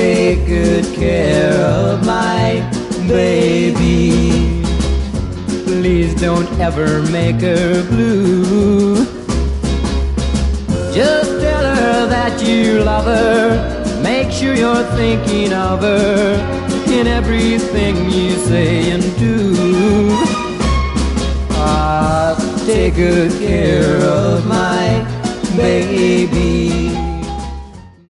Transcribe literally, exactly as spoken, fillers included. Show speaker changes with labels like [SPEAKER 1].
[SPEAKER 1] take good care of my baby. Please don't ever make her blue. Just tell her that you love her. Make sure you're thinking of her in everything you say and do. Ah, take good care of my baby.